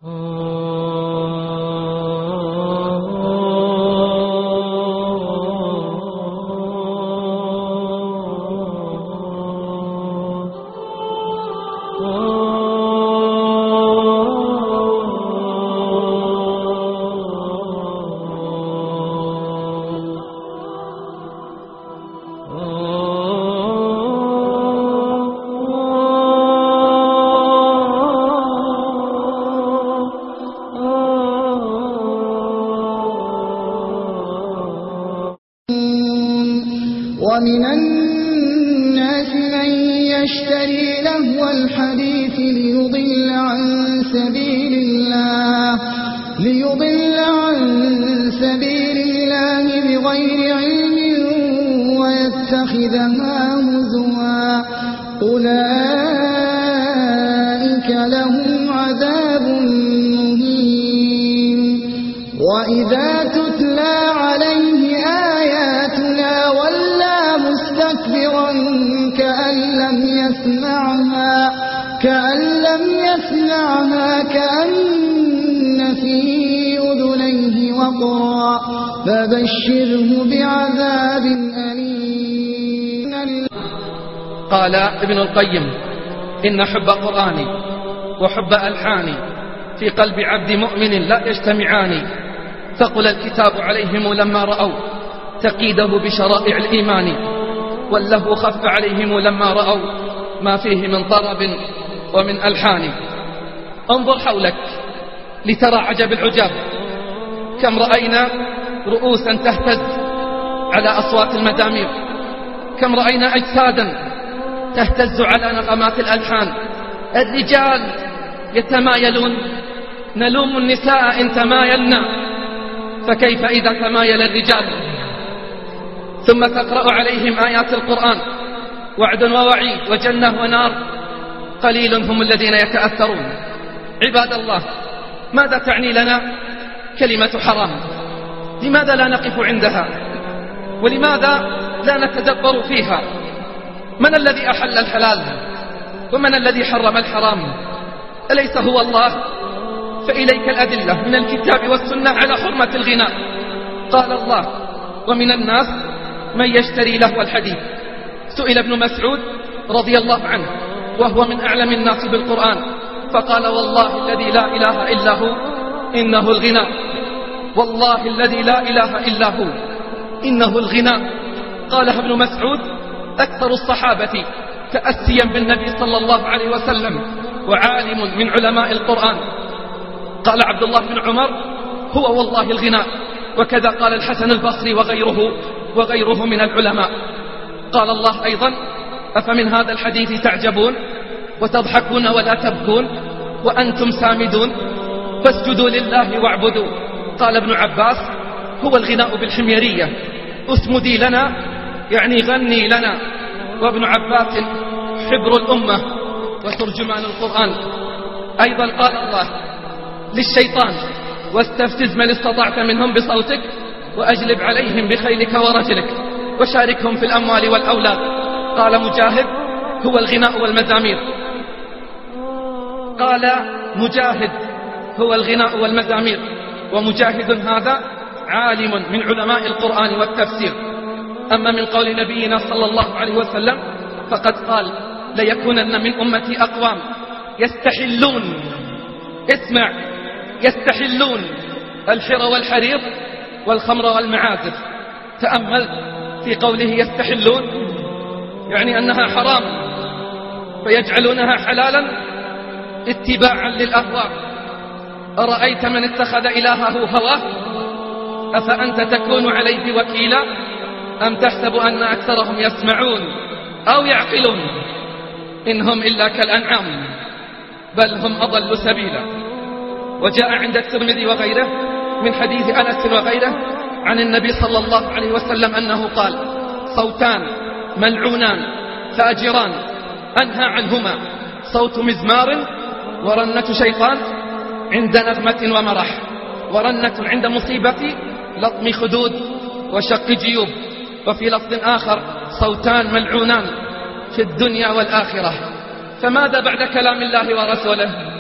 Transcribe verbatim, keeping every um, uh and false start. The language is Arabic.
ومن الناس من يشتري لهو الحديث ليضل عن سبيل الله ليضل عن سبيل الله بغير علم ويتخذها هزوا أولئك لهم عذاب مهين. وإذا تتلى عليه آياتنا ولا مستكبرا كأن لم يسمعها كأن لم يسمعها كأن في أذنيه وقرا فبشره بعذاب أليم. قال ابن القيم: إن حب قرآني وحب ألحاني في قلب عبد مؤمن لا يجتمعان، ثقل الكتاب عليهم لما رأوا تقييده بشرائع الإيمان، واللهو خف عليهم لما رأوا ما فيه من طرب ومن ألحان. انظر حولك لترى عجب العجاب، كم رأينا رؤوسا تهتز على أصوات المزامير، كم رأينا أجسادا تهتز على نغمات الألحان. الرجال يتمايلون، نلوم النساء إن تمايلنا، فكيف إذا تمايل الرجال؟ ثم تقرأ عليهم آيات القرآن وعد ووعيد وجنة ونار، قليل هم الذين يتأثرون. عباد الله، ماذا تعني لنا كلمة حرام؟ لماذا لا نقف عندها؟ ولماذا لا نتدبر فيها؟ من الذي أحل الحلال ومن الذي حرم الحرام؟ أليس هو الله؟ فإليك الأدلة من الكتاب والسنة على حرمة الغناء. قال الله: ومن الناس من يشتري لهو الحديث. سئل ابن مسعود رضي الله عنه وهو من أعلم الناس بالقرآن، فقال: والله الذي لا إله إلا هو إنه الغناء، والله الذي لا إله إلا هو إنه الغناء. قالها ابن مسعود أكثر الصحابة تأسيا بالنبي صلى الله عليه وسلم وعالم من علماء القرآن. قال عبد الله بن عمر: هو والله الغناء. وكذا قال الحسن البصري وغيره وغيره من العلماء. قال الله أيضا: أفمن هذا الحديث تعجبون وتضحكون ولا تبكون وأنتم سامدون فاسجدوا لله واعبدوا. قال ابن عباس: هو الغناء بالحميرية، اسمدي لنا يعني غني لنا. وابن عباس حبر الأمة وترجمان القرآن. أيضا قال الله للشيطان: واستفزز من استطعت منهم بصوتك وأجلب عليهم بخيلك ورجلك وشاركهم في الأموال والأولاد. قال مجاهد: هو الغناء والمزامير. قال مجاهد: هو الغناء والمزامير. ومجاهد هذا عالم من علماء القرآن والتفسير. أما من قول نبينا صلى الله عليه وسلم فقد قال: ليكونن من أمتي أقوام يستحلون، اسمع، يستحلون الحر والحرير والخمر والمعازف. تأمل في قوله يستحلون، يعني أنها حرام فيجعلونها حلالا اتباعا للأهواء. أرأيت من اتخذ إلهه هواه أفأنت تكون عليه وكيلا أم تحسب أن أكثرهم يسمعون أو يعقلون إن هم إلا كالأنعام بل هم أضل سبيلا. وجاء عند الترمذي وغيره من حديث أنس وغيره عن النبي صلى الله عليه وسلم أنه قال: صوتان ملعونان فاجران أنهى عنهما، صوت مزمار ورنة شيطان عند نغمة ومرح، ورنة عند مصيبة لطم خدود وشق جيوب. وفي لفظ آخر: صوتان ملعونان في الدنيا والآخرة. فماذا بعد كلام الله ورسوله؟